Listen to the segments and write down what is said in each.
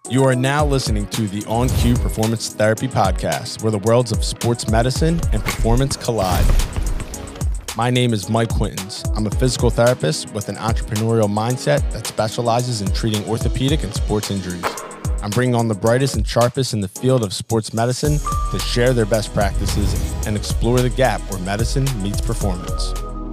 You are now listening to the On Cue Performance Therapy Podcast, where the worlds of sports medicine and performance collide. My name is Mike Quintons. I'm a physical therapist with an entrepreneurial mindset that specializes in treating orthopedic and sports injuries. I'm bringing on the brightest and sharpest in the field of sports medicine to share their best practices and explore the gap where medicine meets performance.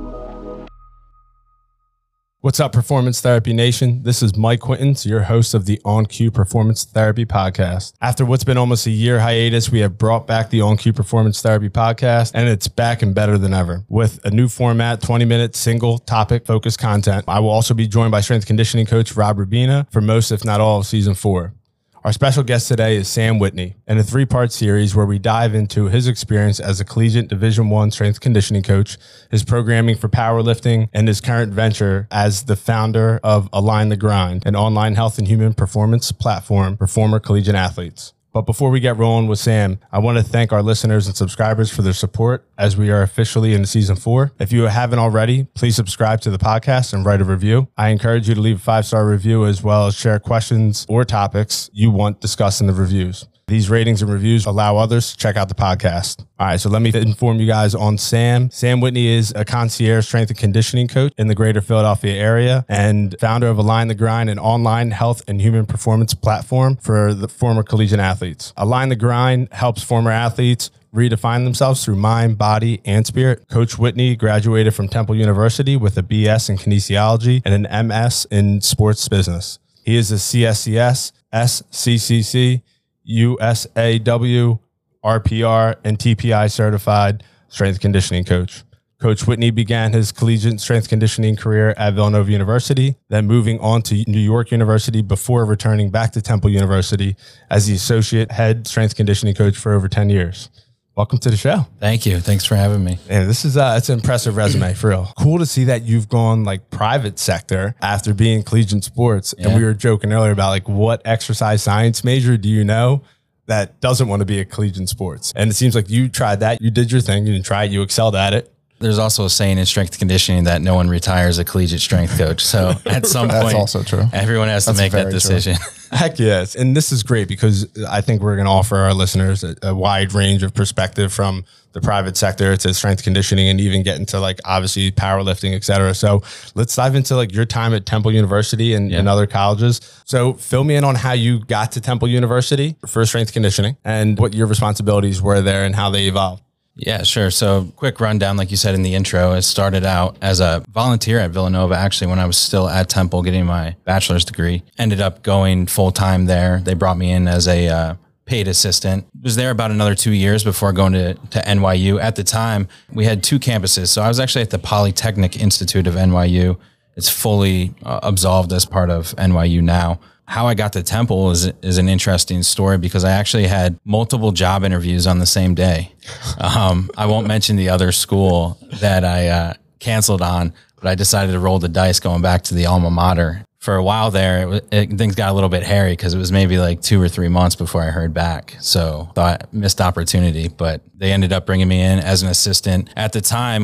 What's up, Performance Therapy Nation? This is Mike Quintons, your host of the On Cue Performance Therapy Podcast. After what's been almost a year hiatus, we have brought back the On Cue Performance Therapy Podcast, and it's back and better than ever. With a new format, 20-minute single topic focused content. I will also be joined by strength conditioning coach Rob Rubina for most, if not all, of season 4. Our special guest today is Sam Whitney in a 3-part series where we dive into his experience as a collegiate Division I strength conditioning coach, his programming for powerlifting, and his current venture as the founder of Align the Grind, an online health and human performance platform for former collegiate athletes. But before we get rolling with Sam, I want to thank our listeners and subscribers for their support as we are officially in season 4. If you haven't already, please subscribe to the podcast and write a review. I encourage you to leave a 5-star review as well as share questions or topics you want discussed in the reviews. These ratings and reviews allow others to check out the podcast. All right, so let me inform you guys on Sam. Sam Whitney is a concierge strength and conditioning coach in the greater Philadelphia area and founder of Align the Grind, an online health and human performance platform for the former collegiate athletes. Align the Grind helps former athletes redefine themselves through mind, body, and spirit. Coach Whitney graduated from Temple University with a BS in kinesiology and an MS in sports business. He is a CSCS, SCCC, USAW, RPR, and TPI certified strength conditioning coach. Coach Whitney began his collegiate strength conditioning career at Villanova University, then moving on to New York University before returning back to Temple University as the associate head strength conditioning coach for over 10 years. Welcome to the show. Thank you. Thanks for having me. And this is it's an impressive resume, for real. Cool to see that you've gone like private sector after being collegiate sports. Yeah. And we were joking earlier about like what exercise science major do you know that doesn't want to be a collegiate sports? And it seems like you tried that. You did your thing. You didn't try it. You excelled at it. There's also a saying in strength conditioning that no one retires a collegiate strength coach. So at some point, that's also true. Everyone has to make that decision. Heck yes. And this is great because I think we're going to offer our listeners a wide range of perspective from the private sector to strength conditioning and even get into like obviously powerlifting, et cetera. So let's dive into like your time at Temple University and other colleges. So fill me in on how you got to Temple University for strength conditioning and what your responsibilities were there and how they evolved. Yeah, sure. So quick rundown, like you said in the intro, I started out as a volunteer at Villanova, actually, when I was still at Temple getting my bachelor's degree. Ended up going full-time there. They brought me in as a paid assistant. Was there about another 2 years before going to NYU. At the time, we had 2 campuses. So I was actually at the Polytechnic Institute of NYU. It's fully absolved as part of NYU now. How I got to Temple is an interesting story because I actually had multiple job interviews on the same day. I won't mention the other school that I canceled on, but I decided to roll the dice going back to the alma mater. For a while there, things got a little bit hairy because it was maybe like 2 or 3 months before I heard back. So thought missed opportunity, but they ended up bringing me in as an assistant. At the time,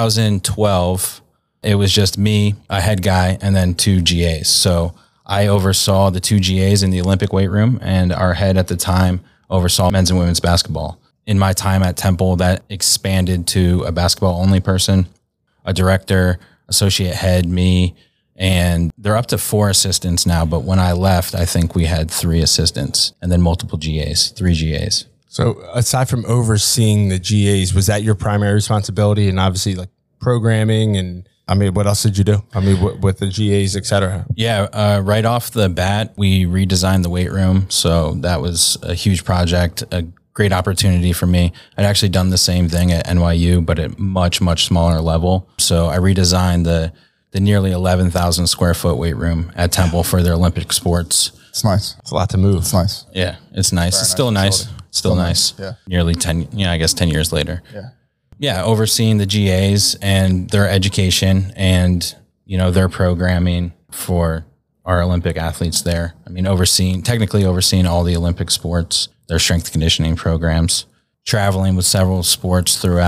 2012, it was just me, a head guy, and then 2 GAs. So I oversaw the 2 GAs in the Olympic weight room, and our head at the time oversaw men's and women's basketball. In my time at Temple, that expanded to a basketball only person, a director, associate head, me, and they're up to 4 assistants now. But when I left, I think we had 3 assistants and then multiple GAs, 3 GAs. So aside from overseeing the GAs, was that your primary responsibility? And obviously like programming and I mean, what else did you do? I mean, with the GAs, et cetera. Yeah, right off the bat, we redesigned the weight room. So that was a huge project, a great opportunity for me. I'd actually done the same thing at NYU, but at much, much smaller level. So I redesigned the nearly 11,000 square foot weight room at Temple for their Olympic sports. It's nice. It's a lot to move. It's nice. Yeah, it's nice. Very it's still nice. Still nice. Yeah. Nearly 10, I guess 10 years later. Yeah. Yeah, overseeing the GAs and their education and, their programming for our Olympic athletes there. I mean, technically overseeing all the Olympic sports, their strength conditioning programs, traveling with several sports throughout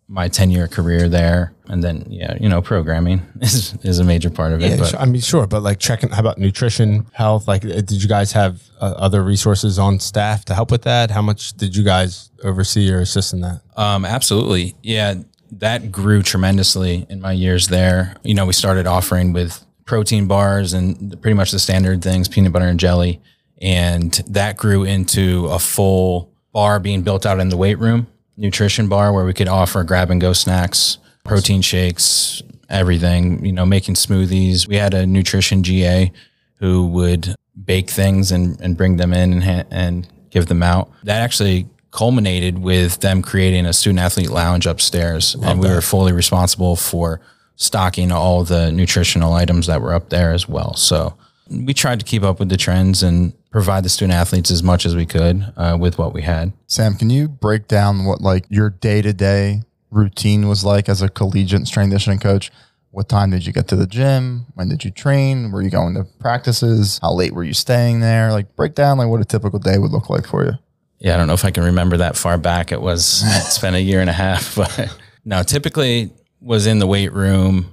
my 10-year career there. And then, programming is a major part of it. Yeah, But sure. But like checking, how about nutrition, health? Like, did you guys have other resources on staff to help with that? How much did you guys oversee or assist in that? Absolutely. Yeah, that grew tremendously in my years there. We started offering with protein bars and pretty much the standard things, peanut butter and jelly. And that grew into a full bar being built out in the weight room, nutrition bar where we could offer grab and go snacks, protein shakes, everything, making smoothies. We had a nutrition GA who would bake things and bring them in and give them out. That actually culminated with them creating a student athlete lounge upstairs. And we were fully responsible for stocking all the nutritional items that were up there as well. So we tried to keep up with the trends and provide the student athletes as much as we could with what we had. Sam, can you break down what like your day-to-day routine was like as a collegiate strength conditioning coach? What time did you get to the gym? When did you train? Were you going to practices? How late were you staying there? Like break down like what a typical day would look like for you. Yeah, I don't know if I can remember that far back. It's been a year and a half, but no, typically was in the weight room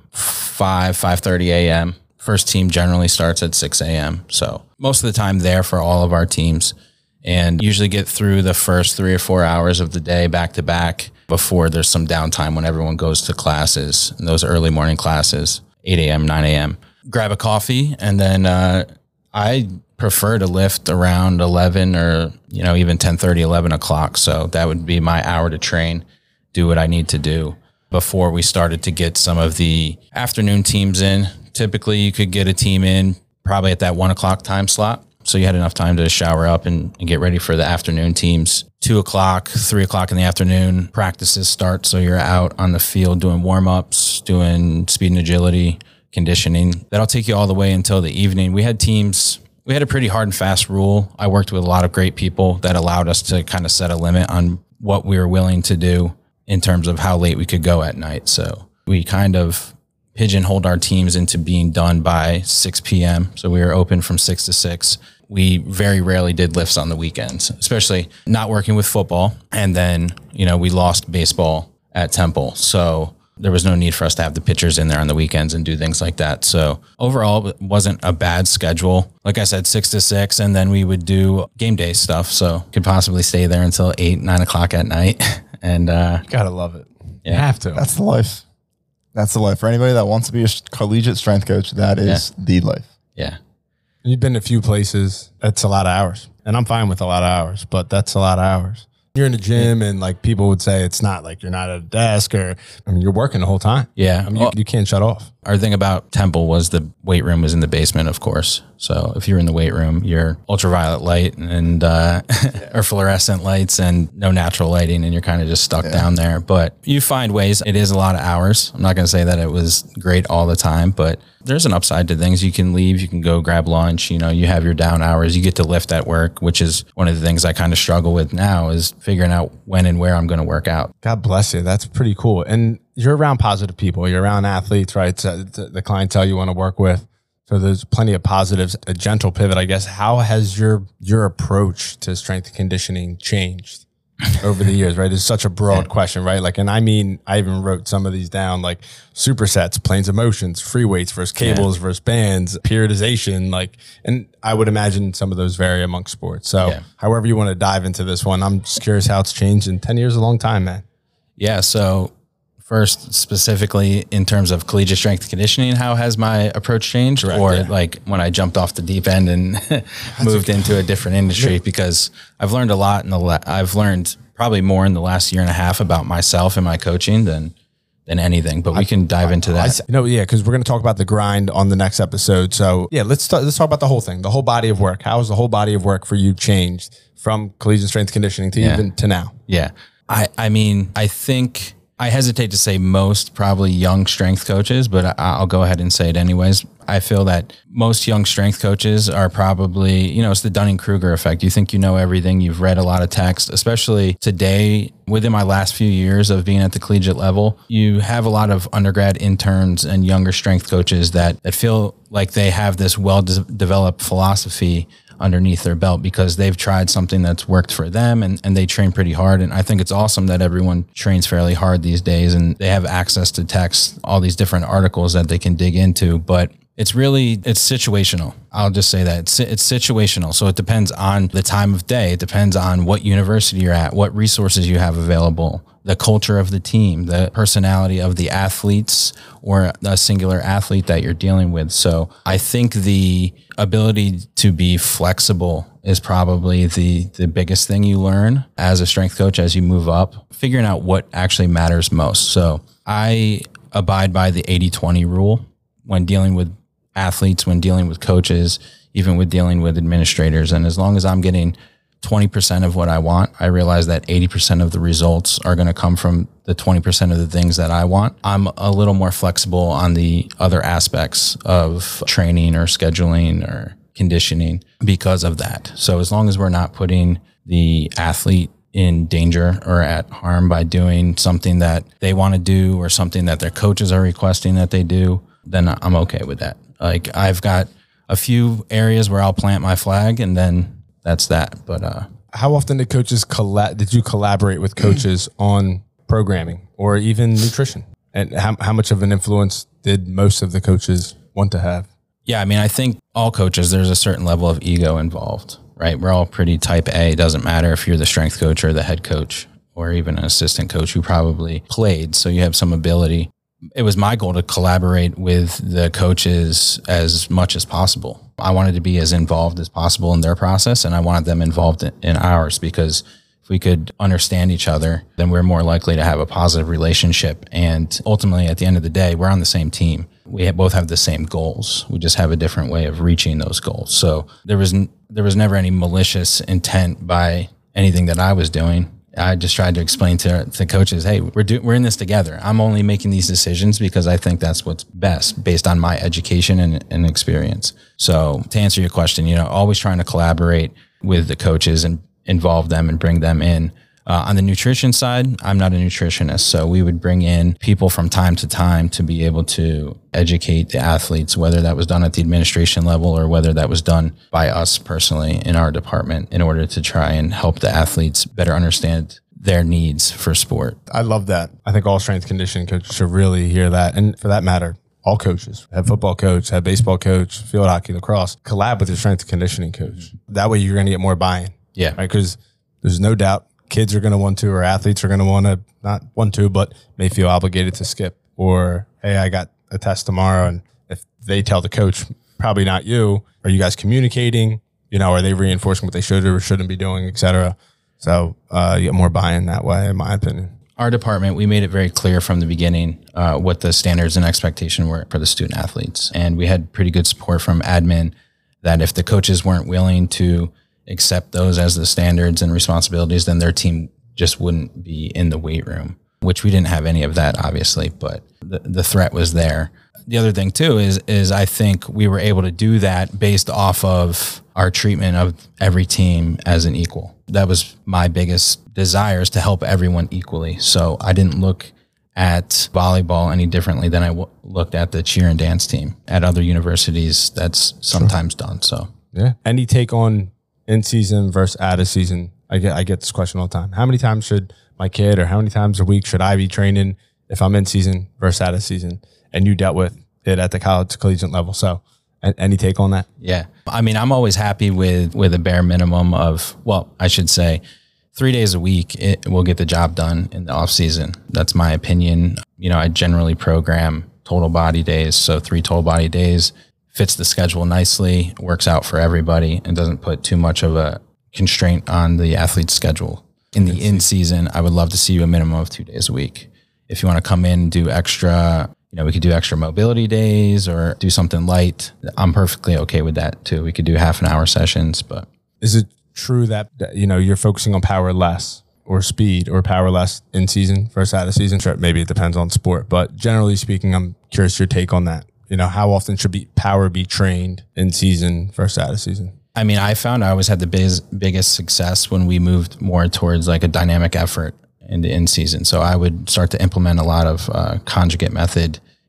5:30 a.m. First team generally starts at 6 a.m. So most of the time there for all of our teams, and usually get through the first 3 or 4 hours of the day back to back before there's some downtime when everyone goes to classes, and those early morning classes, 8 a.m., 9 a.m. Grab a coffee, and then I prefer to lift around 11 or, even 10:30, 11 o'clock. So that would be my hour to train, do what I need to do before we started to get some of the afternoon teams in. Typically, you could get a team in probably at that 1 o'clock time slot. So you had enough time to shower up and get ready for the afternoon teams. 2 o'clock, 3 o'clock in the afternoon, practices start. So you're out on the field doing warm-ups, doing speed and agility, conditioning. That'll take you all the way until the evening. We had a pretty hard and fast rule. I worked with a lot of great people that allowed us to kind of set a limit on what we were willing to do in terms of how late we could go at night. So we kind of pigeonholed our teams into being done by 6 p.m. So we were open from 6 to 6. We very rarely did lifts on the weekends, especially not working with football. And then, we lost baseball at Temple. So there was no need for us to have the pitchers in there on the weekends and do things like that. So overall, it wasn't a bad schedule. Like I said, 6 to 6, and then we would do game day stuff. So could possibly stay there until 8, 9 o'clock at night. And gotta love it. You have to. That's the life. That's the life. For anybody that wants to be a collegiate strength coach, that is the life. Yeah. You've been to a few places. That's a lot of hours. And I'm fine with a lot of hours, but that's a lot of hours. You're in the gym and like people would say it's not like you're not at a desk you're working the whole time. Yeah. You can't shut off. Our thing about Temple was the weight room was in the basement, of course. So if you're in the weight room, you're ultraviolet light and or fluorescent lights and no natural lighting, and you're kind of just stuck down there. But you find ways. It is a lot of hours. I'm not going to say that it was great all the time, but there's an upside to things. You can leave, you can go grab lunch, you have your down hours, you get to lift at work, which is one of the things I kind of struggle with now is figuring out when and where I'm going to work out. God bless you. That's pretty cool. And you're around positive people. You're around athletes, right? So the clientele you want to work with. So there's plenty of positives. A gentle pivot, I guess. How has your approach to strength and conditioning changed over the years, right? It's such a broad question, right? Like, and I even wrote some of these down, like supersets, planes of motions, free weights versus cables versus bands, periodization, and I would imagine some of those vary among sports. So however you want to dive into this one, I'm just curious how it's changed in 10 years, a long time, man. Yeah. So first, specifically in terms of collegiate strength and conditioning, how has my approach changed? Correct, or like when I jumped off the deep end and moved into a different industry? Because I've learned a lot I've learned probably more in the last year and a half about myself and my coaching than anything, but we can dive into that. Because we're going to talk about the grind on the next episode. So let's talk about the whole thing, the whole body of work. How has the whole body of work for you changed from collegiate strength conditioning to even to now? Yeah. I mean, I think I hesitate to say most probably young strength coaches, but I'll go ahead and say it anyways. I feel that most young strength coaches are probably, it's the Dunning-Kruger effect. You think you know everything. You've read a lot of text, especially today within my last few years of being at the collegiate level. You have a lot of undergrad interns and younger strength coaches that feel like they have this well-developed philosophy underneath their belt because they've tried something that's worked for them and they train pretty hard. And I think it's awesome that everyone trains fairly hard these days and they have access to text, all these different articles that they can dig into. But it's situational. I'll just say that it's situational. So it depends on the time of day. It depends on what university you're at, what resources you have available, the culture of the team, the personality of the athletes or a singular athlete that you're dealing with. So I think the ability to be flexible is probably the biggest thing you learn as a strength coach as you move up, figuring out what actually matters most. So I abide by the 80-20 rule when dealing with athletes, when dealing with coaches, even with dealing with administrators. And as long as I'm getting 20% of what I want, I realize that 80% of the results are going to come from the 20% of the things that I want. I'm a little more flexible on the other aspects of training or scheduling or conditioning because of that. So as long as we're not putting the athlete in danger or at harm by doing something that they want to do or something that their coaches are requesting that they do, then I'm okay with that. Like I've got a few areas where I'll plant my flag and then that's that. But how often did you collaborate with coaches on programming or even nutrition? And how much of an influence did most of the coaches want to have? Yeah, I mean, I think all coaches, there's a certain level of ego involved, right? We're all pretty type A. It doesn't matter if you're the strength coach or the head coach or even an assistant coach who probably played, so you have some ability. It was my goal to collaborate with the coaches as much as possible. I wanted to be as involved as possible in their process, and I wanted them involved in ours because if we could understand each other, then we're more likely to have a positive relationship. And ultimately, at the end of the day, we're on the same team. We both have the same goals. We just have a different way of reaching those goals. So there was never any malicious intent by anything that I was doing. I just tried to explain to coaches, hey, we're in this together. I'm only making these decisions because I think that's what's best based on my education and experience. So to answer your question, always trying to collaborate with the coaches and involve them and bring them in. On the nutrition side, I'm not a nutritionist, so we would bring in people from time to time to be able to educate the athletes, whether that was done at the administration level or whether that was done by us personally in our department in order to try and help the athletes better understand their needs for sport. I love that. I think all strength conditioning coaches should really hear that. And for that matter, all coaches, head football coach, head baseball coach, field hockey, lacrosse, collab with your strength and conditioning coach. That way you're going to get more buy-in. Yeah. Right? Because there's no doubt kids are going to want to, or athletes are going to want to, not want to, but may feel obligated to skip. Or, hey, I got a test tomorrow. And if they tell the coach, probably not you, are you guys communicating? Are they reinforcing what they should or shouldn't be doing, et cetera? So you get more buy-in that way, in my opinion. Our department, we made it very clear from the beginning what the standards and expectation were for the student athletes. And we had pretty good support from admin that if the coaches weren't willing to accept those as the standards and responsibilities, then their team just wouldn't be in the weight room, which we didn't have any of that, obviously, but the threat was there. The other thing too is I think we were able to do that based off of our treatment of every team as an equal. That was my biggest desire, is to help everyone equally. So I didn't look at volleyball any differently than I looked at the cheer and dance team. At other universities, that's sometimes done. So yeah. Any take on in season versus out of season? I get this question all the time. How many times should my kid, or how many times a week should I be training if I'm in season versus out of season? And you dealt with it at the collegiate level. So any take on that? Yeah. I mean, I'm always happy with a bare minimum of, well, I should say 3 days a week. It will get the job done in the off season. That's my opinion. I generally program total body days. So 3 total body days fits the schedule nicely, works out for everybody, and doesn't put too much of a constraint on the athlete's schedule. In the in-season, I would love to see you a minimum of 2 days a week. If you want to come in and do extra, we could do extra mobility days or do something light. I'm perfectly okay with that too. We could do half an hour sessions, but. Is it true that, you're focusing on power less or speed or power less in season versus out of season? Sure, maybe it depends on sport, but generally speaking, I'm curious your take on that. How often should power be trained in season versus out of season? I mean, I found I always had the biggest success when we moved more towards like a dynamic effort in the in season. So I would start to implement a lot of conjugate method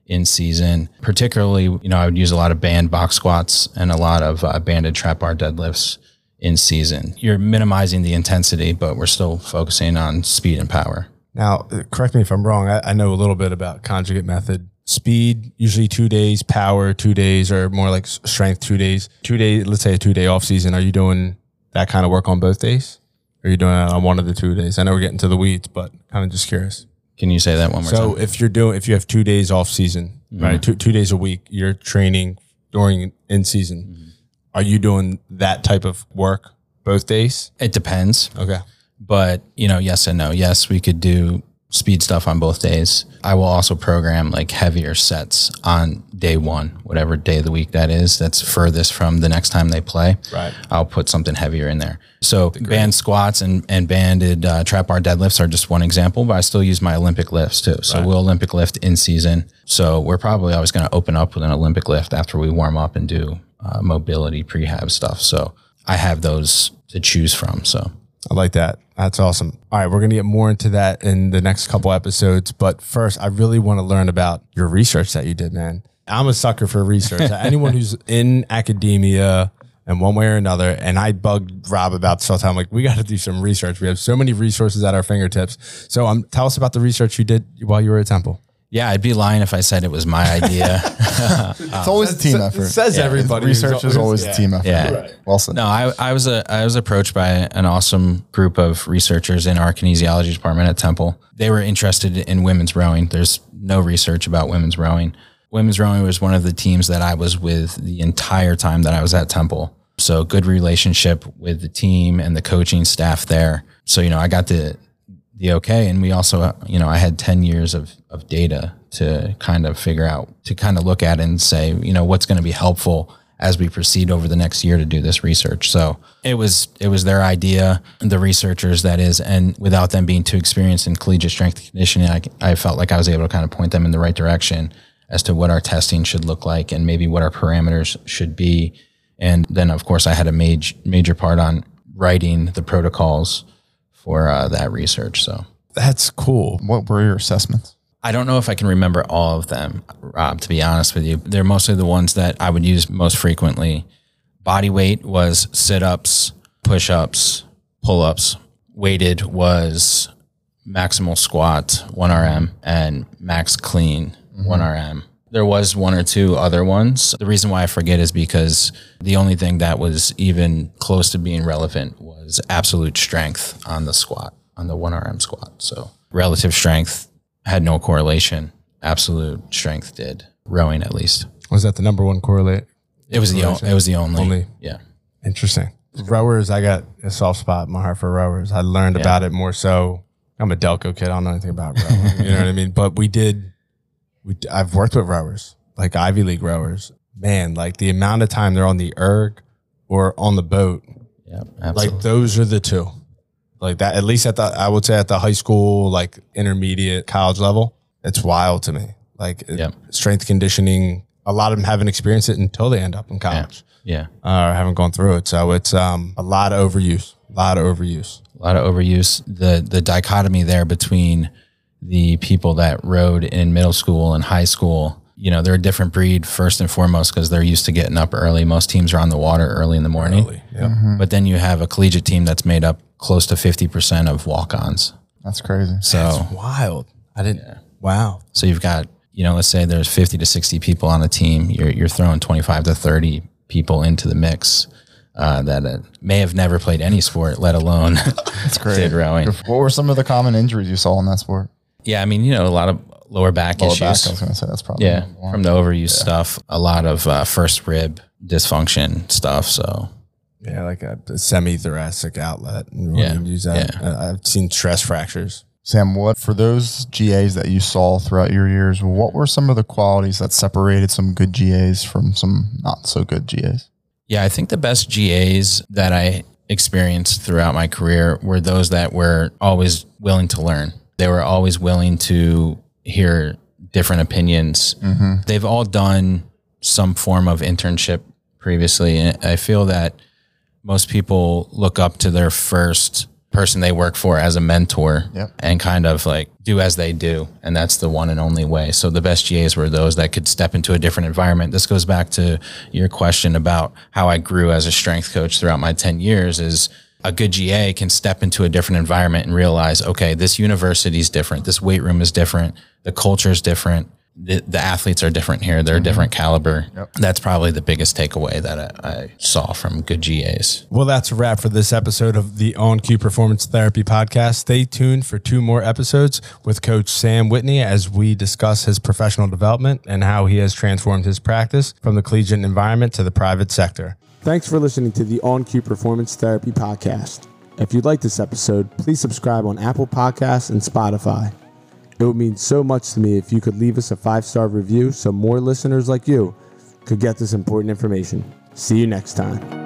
in season. Particularly, I would use a lot of band box squats and a lot of banded trap bar deadlifts in season. You're minimizing the intensity, but we're still focusing on speed and power. Now, correct me if I'm wrong. I know a little bit about conjugate method. Speed, usually 2 days, power 2 days, or more like strength 2 days. 2 days, let's say a 2 day off season. Are you doing that kind of work on both days? Or are you doing it on one of the 2 days? I know we're getting to the weeds, but kind of just curious. Can you say that one more time? So if you have 2 days off season, right? 2 days a week, you're training during in season. Are you doing that type of work both days? It depends. Okay. But, yes and no. Yes, we could do speed stuff on both days. I will also program like heavier sets on day one, whatever day of the week that is, that's furthest from the next time they play. Right. I'll put something heavier in there. So band squats and banded trap bar deadlifts are just one example, but I still use my Olympic lifts too. So we'll Olympic lift in season. So we're probably always going to open up with an Olympic lift after we warm up and do mobility prehab stuff. So I have those to choose from. So I like that. That's awesome. All right, we're going to get more into that in the next couple episodes. But first, I really want to learn about your research that you did, man. I'm a sucker for research. Anyone who's in academia in one way or another, and I bugged Rob about this all the time, like, we got to do some research. We have so many resources at our fingertips. So tell us about the research you did while you were at Temple. Yeah, I'd be lying if I said it was my idea. It's always a team effort. It says everybody. Research is always a team effort. Yeah. Right. Well said. No, I was approached by an awesome group of researchers in our kinesiology department at Temple. They were interested in women's rowing. There's no research about women's rowing. Women's rowing was one of the teams that I was with the entire time that I was at Temple. So good relationship with the team and the coaching staff there. So, I got the okay. And we also, I had 10 years of data to kind of figure out, to kind of look at and say, what's going to be helpful as we proceed over the next year to do this research. So it was their idea, the researchers that is, and without them being too experienced in collegiate strength and conditioning, I felt like I was able to kind of point them in the right direction as to what our testing should look like and maybe what our parameters should be. And then of course I had a major part on writing the protocols for that research. So that's cool. What were your assessments? I don't know if I can remember all of them, Rob, to be honest with you. They're mostly the ones that I would use most frequently. Body weight was sit-ups, push-ups, pull-ups. Weighted was maximal squat, 1RM, and max clean, 1RM. There was one or two other ones. The reason why I forget is because the only thing that was even close to being relevant was absolute strength on the squat, on the 1RM squat. So relative strength had no correlation. Absolute strength did. Rowing, at least. Was that the number one correlate? It was the only. Yeah. Interesting. Rowers, I got a soft spot in my heart for rowers. I learned about it more so. I'm a Delco kid. I don't know anything about rowing. You know what I mean? But I've worked with rowers, like Ivy League rowers. Man, like the amount of time they're on the erg or on the boat. Yeah, absolutely. Like those are the two. Like that, at least I would say at the high school, like intermediate, college level, it's wild to me. Like strength conditioning, a lot of them haven't experienced it until they end up in college. Yeah. Or haven't gone through it. So it's a lot of overuse. The dichotomy there between the people that rode in middle school and high school, they're a different breed first and foremost because they're used to getting up early. Most teams are on the water early in the morning. But then you have a collegiate team that's made up close to 50% of walk-ons. That's crazy. So that's wild. Wow. So you've got, let's say there's 50 to 60 people on a team. You're throwing 25 to 30 people into the mix that may have never played any sport, let alone that's great. Did rowing. What were some of the common injuries you saw in that sport? Yeah, I mean, a lot of lower back issues. I was going to say that's probably from the overuse stuff. A lot of first rib dysfunction stuff. So like a semi-thoracic outlet. Use that. I've seen stress fractures. Sam, for those GAs that you saw throughout your years, what were some of the qualities that separated some good GAs from some not so good GAs? Yeah, I think the best GAs that I experienced throughout my career were those that were always willing to learn. They were always willing to hear different opinions. They've all done some form of internship previously. And I feel that most people look up to their first person they work for as a mentor Yep. and kind of like do as they do. And that's the one and only way. So the best GAs were those that could step into a different environment. This goes back to your question about how I grew as a strength coach throughout my 10 years is a good GA can step into a different environment and realize, okay, this university is different. This weight room is different. The culture is different. The athletes are different here. They're a different caliber. Yep. That's probably the biggest takeaway that I saw from good GAs. Well, that's a wrap for this episode of the On Cue Performance Therapy Podcast. Stay tuned for 2 more episodes with Coach Sam Whitney as we discuss his professional development and how he has transformed his practice from the collegiate environment to the private sector. Thanks for listening to the On Cue Performance Therapy Podcast. If you like this episode, please subscribe on Apple Podcasts and Spotify. It would mean so much to me if you could leave us a 5-star review so more listeners like you could get this important information. See you next time.